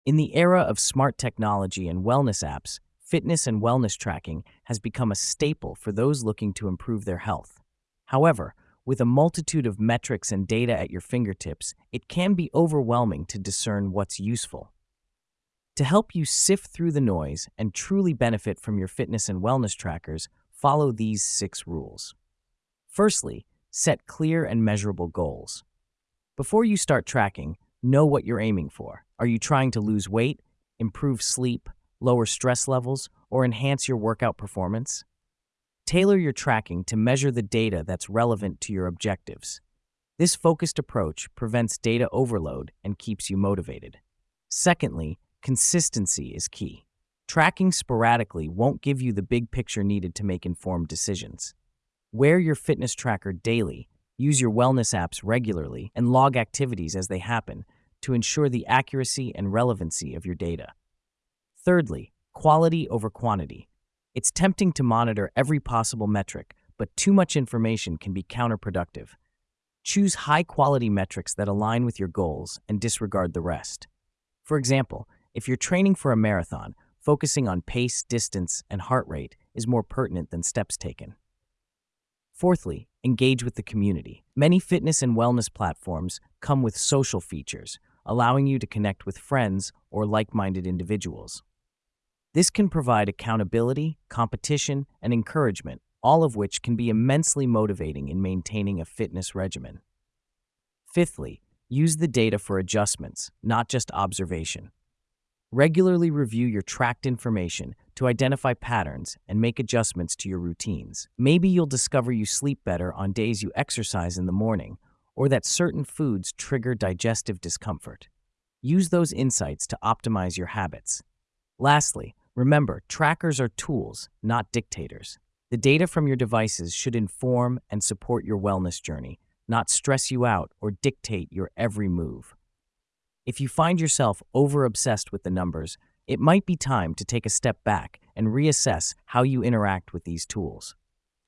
In the era of smart technology and wellness apps, fitness and wellness tracking has become a staple for those looking to improve their health. However, with a multitude of metrics and data at your fingertips, it can be overwhelming to discern what's useful. To help you sift through the noise and truly benefit from your fitness and wellness trackers, follow these 6 rules. Firstly, set clear and measurable goals. Before you start tracking, know what you're aiming for. Are you trying to lose weight, improve sleep, lower stress levels, or enhance your workout performance? Tailor your tracking to measure the data that's relevant to your objectives. This focused approach prevents data overload and keeps you motivated. Secondly, consistency is key. Tracking sporadically won't give you the big picture needed to make informed decisions. Wear your fitness tracker daily, use your wellness apps regularly, and log activities as they happen to ensure the accuracy and relevancy of your data. Thirdly, quality over quantity. It's tempting to monitor every possible metric, but too much information can be counterproductive. Choose high-quality metrics that align with your goals and disregard the rest. For example, if you're training for a marathon, focusing on pace, distance, and heart rate is more pertinent than steps taken. Fourthly, engage with the community. Many fitness and wellness platforms come with social features, allowing you to connect with friends or like-minded individuals. This can provide accountability, competition, and encouragement, all of which can be immensely motivating in maintaining a fitness regimen. Fifthly, use the data for adjustments, not just observation. Regularly review your tracked information to identify patterns and make adjustments to your routines. Maybe you'll discover you sleep better on days you exercise in the morning, or that certain foods trigger digestive discomfort. Use those insights to optimize your habits. Lastly, remember, trackers are tools, not dictators. The data from your devices should inform and support your wellness journey, not stress you out or dictate your every move. If you find yourself over-obsessed with the numbers, it might be time to take a step back and reassess how you interact with these tools.